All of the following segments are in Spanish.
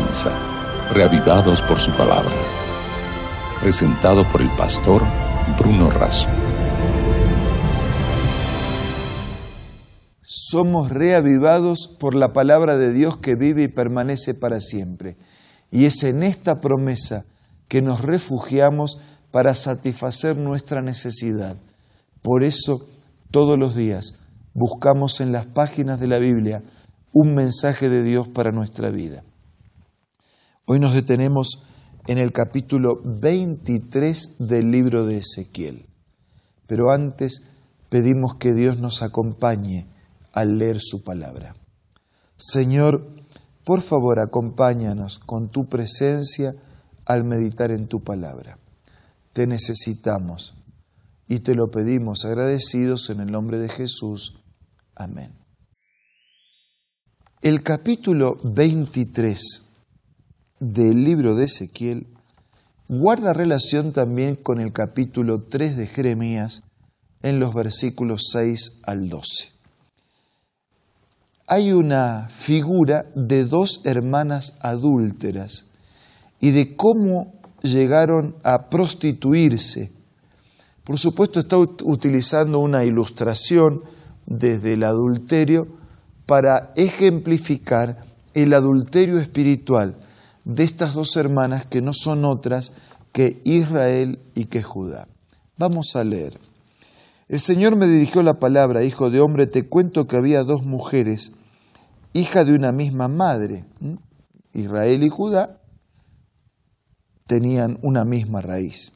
comienza, reavivados por su palabra. Presentado por el pastor Bruno Razo. Somos reavivados por la palabra de Dios que vive y permanece para siempre. Y es en esta promesa que nos refugiamos para satisfacer nuestra necesidad. Por eso, todos los días, buscamos en las páginas de la Biblia un mensaje de Dios para nuestra vida. Hoy nos detenemos en el capítulo 23 del libro de Ezequiel. Pero antes pedimos que Dios nos acompañe al leer su palabra. Señor, por favor, acompáñanos con tu presencia al meditar en tu palabra. Te necesitamos y te lo pedimos agradecidos en el nombre de Jesús. Amén. El capítulo 23 del libro de Ezequiel guarda relación también con el capítulo 3 de Jeremías en los versículos 6 al 12. Hay una figura de dos hermanas adúlteras y de cómo llegaron a prostituirse. Por supuesto, está utilizando una ilustración desde el adulterio para ejemplificar el adulterio espiritual de estas dos hermanas que no son otras que Israel y que Judá. Vamos a leer. El Señor me dirigió la palabra: hijo de hombre, te cuento que había dos mujeres, hija de una misma madre. Israel y Judá tenían una misma raíz.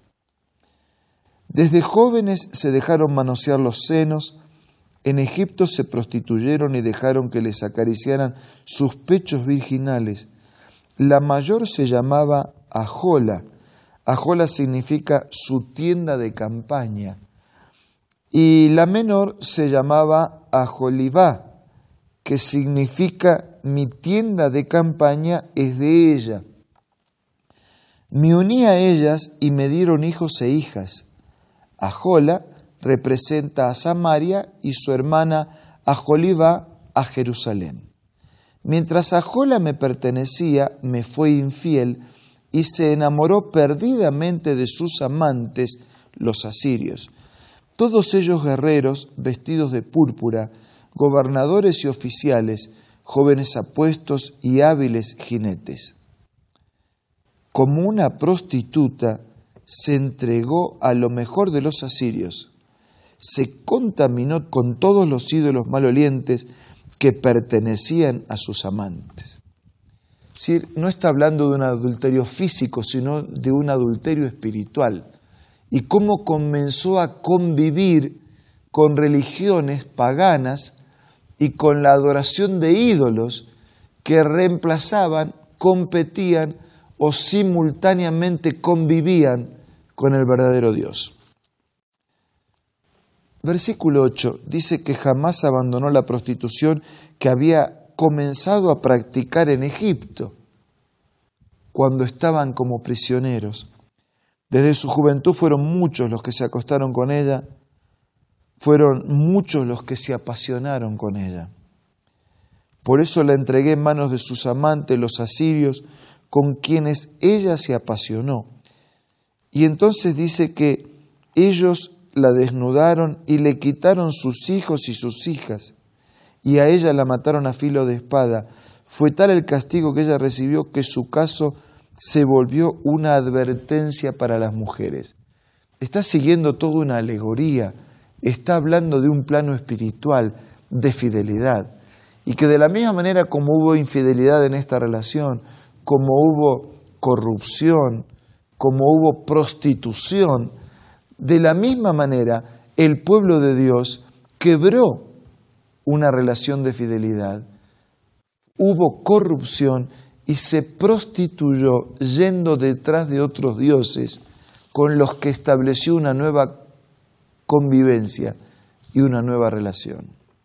Desde jóvenes se dejaron manosear los senos. En Egipto se prostituyeron y dejaron que les acariciaran sus pechos virginales. La mayor se llamaba Ahola. Ahola significa su tienda de campaña. Y la menor se llamaba Aholibá, que significa mi tienda de campaña es de ella. Me uní a ellas y me dieron hijos e hijas. Ahola representa a Samaria y su hermana Aholibá a Jerusalén. Mientras Ahola me pertenecía, me fue infiel y se enamoró perdidamente de sus amantes, los asirios. Todos ellos guerreros, vestidos de púrpura, gobernadores y oficiales, jóvenes apuestos y hábiles jinetes. Como una prostituta, se entregó a lo mejor de los asirios. Se contaminó con todos los ídolos malolientes que pertenecían a sus amantes. Es decir, no está hablando de un adulterio físico, sino de un adulterio espiritual. Y cómo comenzó a convivir con religiones paganas y con la adoración de ídolos que reemplazaban, competían o simultáneamente convivían con el verdadero Dios. Versículo 8 dice que jamás abandonó la prostitución que había comenzado a practicar en Egipto cuando estaban como prisioneros. Desde su juventud fueron muchos los que se acostaron con ella, fueron muchos los que se apasionaron con ella. Por eso la entregué en manos de sus amantes, los asirios, con quienes ella se apasionó. Y entonces dice que ellos la desnudaron y le quitaron sus hijos y sus hijas, y a ella la mataron a filo de espada. Fue tal el castigo que ella recibió que su caso se volvió una advertencia para las mujeres. Está siguiendo toda una alegoría, está hablando de un plano espiritual, de fidelidad, y que de la misma manera como hubo infidelidad en esta relación, como hubo corrupción, como hubo prostitución, de la misma manera el pueblo de Dios quebró una relación de fidelidad, hubo corrupción y se prostituyó yendo detrás de otros dioses con los que estableció una nueva convivencia y una nueva relación.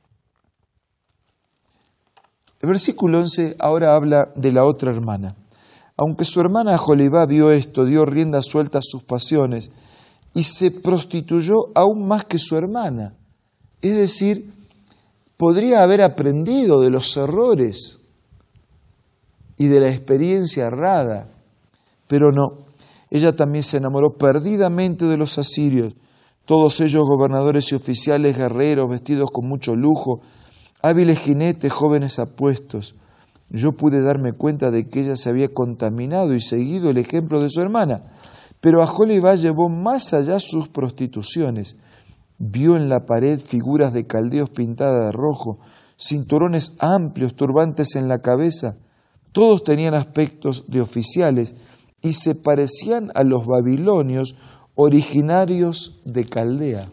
El versículo 11 ahora habla de la otra hermana. Aunque su hermana Aholibá vio esto, dio rienda suelta a sus pasiones y se prostituyó aún más que su hermana. Es decir, podría haber aprendido de los errores y de la experiencia errada. Pero no, ella también se enamoró perdidamente de los asirios, todos ellos gobernadores y oficiales, guerreros, vestidos con mucho lujo, hábiles jinetes, jóvenes apuestos. Yo pude darme cuenta de que ella se había contaminado y seguido el ejemplo de su hermana, pero Aholibá llevó más allá sus prostituciones. Vio en la pared figuras de caldeos pintadas de rojo, cinturones amplios, turbantes en la cabeza. Todos tenían aspectos de oficiales y se parecían a los babilonios originarios de Caldea.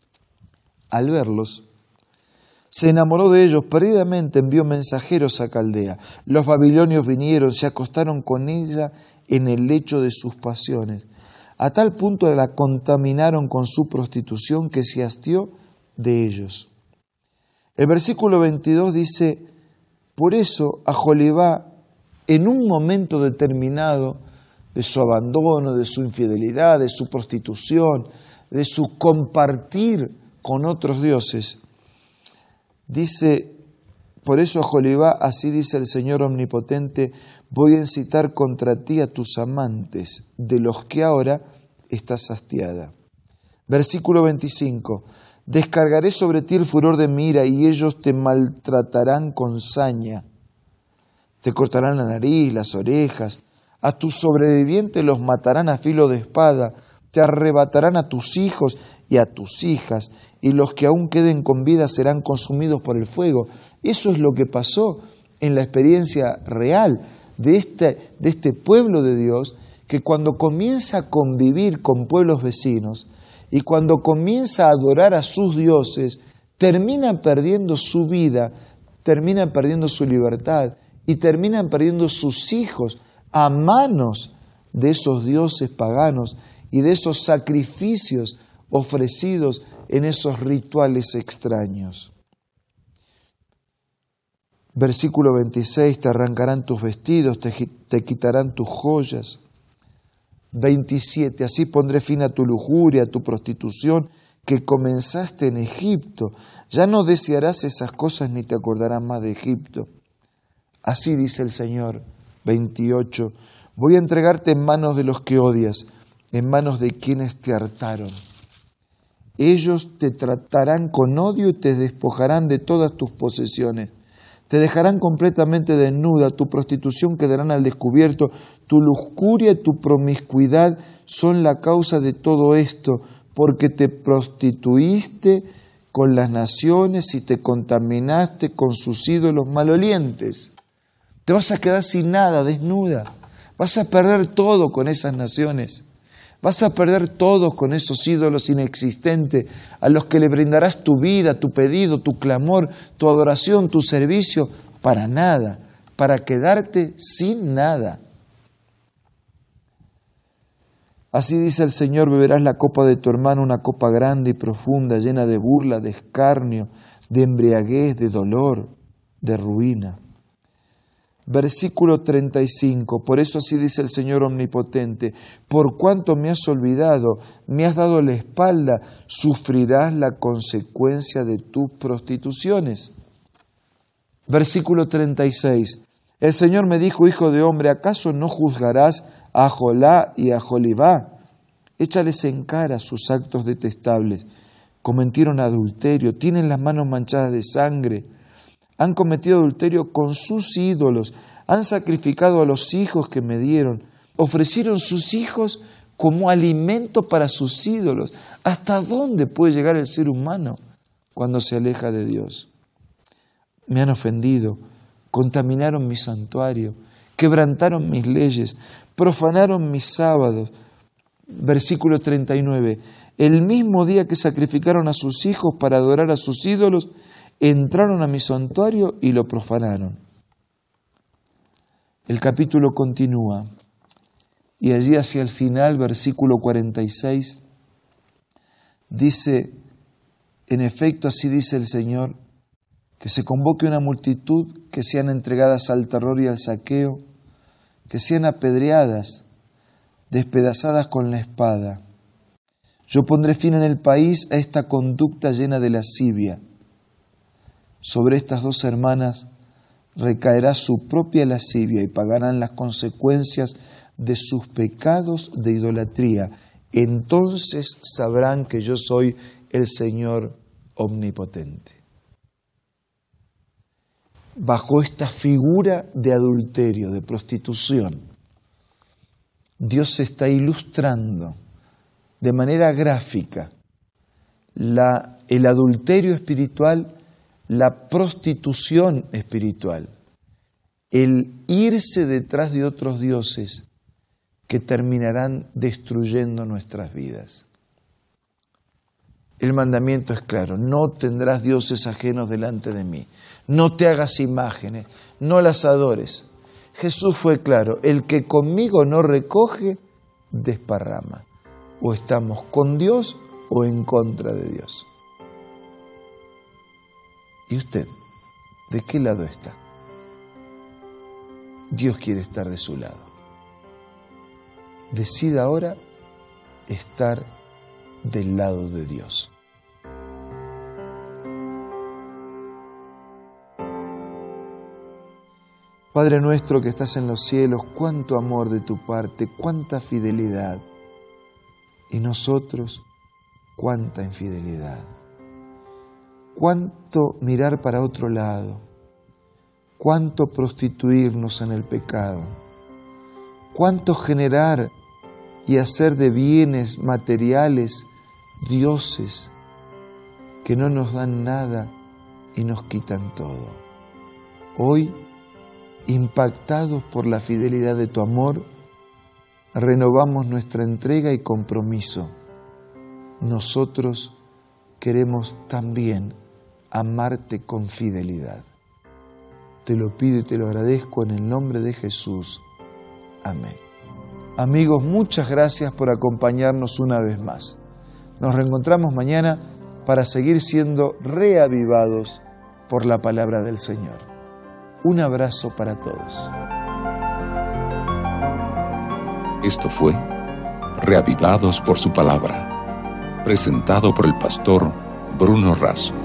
Al verlos, se enamoró de ellos, perdidamente envió mensajeros a Caldea. Los babilonios vinieron, se acostaron con ella en el lecho de sus pasiones. A tal punto la contaminaron con su prostitución que se hastió de ellos. El versículo 22 dice, por eso Aholibá, en un momento determinado de su abandono, de su infidelidad, de su prostitución, de su compartir con otros dioses, dice, por eso Aholibá, así dice el Señor Omnipotente, voy a incitar contra ti a tus amantes, de los que ahora estás hastiada. Versículo 25, descargaré sobre ti el furor de mi ira y ellos te maltratarán con saña. Te cortarán la nariz, las orejas, a tus sobrevivientes los matarán a filo de espada, te arrebatarán a tus hijos y a tus hijas, y los que aún queden con vida serán consumidos por el fuego. Eso es lo que pasó en la experiencia real de este pueblo de Dios, que cuando comienza a convivir con pueblos vecinos y cuando comienza a adorar a sus dioses, termina perdiendo su vida, termina perdiendo su libertad y terminan perdiendo sus hijos a manos de esos dioses paganos y de esos sacrificios ofrecidos en esos rituales extraños. Versículo 26, te arrancarán tus vestidos, te quitarán tus joyas. 27, así pondré fin a tu lujuria, a tu prostitución que comenzaste en Egipto. Ya no desearás esas cosas ni te acordarás más de Egipto. Así dice el Señor. 28, voy a entregarte en manos de los que odias, en manos de quienes te hartaron. Ellos te tratarán con odio y te despojarán de todas tus posesiones. Te dejarán completamente desnuda, tu prostitución quedarán al descubierto, tu lujuria y tu promiscuidad son la causa de todo esto, porque te prostituiste con las naciones y te contaminaste con sus ídolos malolientes. Te vas a quedar sin nada, desnuda. Vas a perder todo con esas naciones. Vas a perder todo con esos ídolos inexistentes a los que le brindarás tu vida, tu pedido, tu clamor, tu adoración, tu servicio, para nada, para quedarte sin nada. Así dice el Señor, beberás la copa de tu hermano, una copa grande y profunda, llena de burla, de escarnio, de embriaguez, de dolor, de ruina. Versículo 35, por eso así dice el Señor Omnipotente, por cuanto me has olvidado, me has dado la espalda, sufrirás la consecuencia de tus prostituciones. Versículo 36, el Señor me dijo, hijo de hombre, ¿acaso no juzgarás a Aholá y a Aholibá? Échales en cara sus actos detestables, cometieron adulterio, tienen las manos manchadas de sangre, han cometido adulterio con sus ídolos, han sacrificado a los hijos que me dieron, ofrecieron sus hijos como alimento para sus ídolos. ¿Hasta dónde puede llegar el ser humano cuando se aleja de Dios? Me han ofendido, contaminaron mi santuario, quebrantaron mis leyes, profanaron mis sábados. Versículo 39, el mismo día que sacrificaron a sus hijos para adorar a sus ídolos, entraron a mi santuario y lo profanaron. El capítulo continúa y allí hacia el final, versículo 46, dice, en efecto así dice el Señor, que se convoque una multitud, que sean entregadas al terror y al saqueo, que sean apedreadas, despedazadas con la espada. Yo pondré fin en el país a esta conducta llena de lascivia. Sobre estas dos hermanas recaerá su propia lascivia y pagarán las consecuencias de sus pecados de idolatría. Entonces sabrán que yo soy el Señor omnipotente. Bajo esta figura de adulterio, de prostitución, Dios está ilustrando de manera gráfica el adulterio espiritual, la prostitución espiritual, el irse detrás de otros dioses que terminarán destruyendo nuestras vidas. El mandamiento es claro: no tendrás dioses ajenos delante de mí, no te hagas imágenes, no las adores. Jesús fue claro: el que conmigo no recoge, desparrama. O estamos con Dios o en contra de Dios. ¿Y usted, de qué lado está? Dios quiere estar de su lado. Decida ahora estar del lado de Dios. Padre nuestro que estás en los cielos, cuánto amor de tu parte, cuánta fidelidad. Y nosotros, cuánta infidelidad. Cuánto mirar para otro lado, cuánto prostituirnos en el pecado, cuánto generar y hacer de bienes materiales dioses que no nos dan nada y nos quitan todo. Hoy, impactados por la fidelidad de tu amor, renovamos nuestra entrega y compromiso. Nosotros queremos también amarte con fidelidad. Te lo pido y te lo agradezco en el nombre de Jesús. Amén. Amigos, muchas gracias por acompañarnos una vez más. Nos reencontramos mañana para seguir siendo reavivados por la palabra del Señor. Un abrazo para todos. Esto fue Reavivados por su palabra, presentado por el pastor Bruno Razo.